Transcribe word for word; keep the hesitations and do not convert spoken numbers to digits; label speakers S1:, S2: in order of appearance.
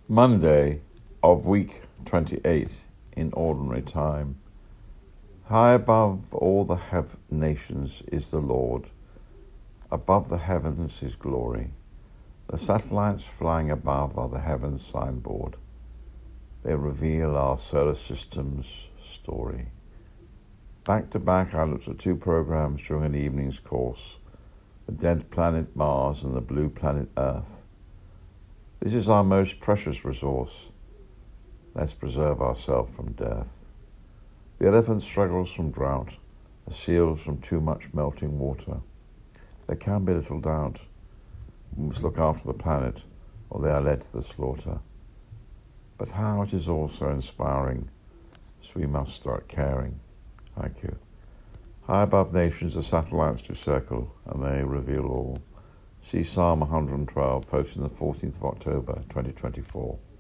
S1: Monday of week twenty-eight in ordinary time. High above all the hev- nations is the Lord. Above the heavens his glory. The satellites flying above are the heavens signboard. They reveal our solar system's story. Back to back, I looked at two programs during an evening's course, the dead planet Mars and the blue planet Earth. This is our most precious resource. Let's preserve ourselves from death. The elephant struggles from drought, the seals from too much melting water. There can be little doubt. We must look after the planet, or they are led to the slaughter. But how it is also inspiring, so we must start caring. Thank you. High above nations the satellites do circle, and they reveal all. See Psalm one hundred twelve, posted on the fourteenth of October, twenty twenty-four.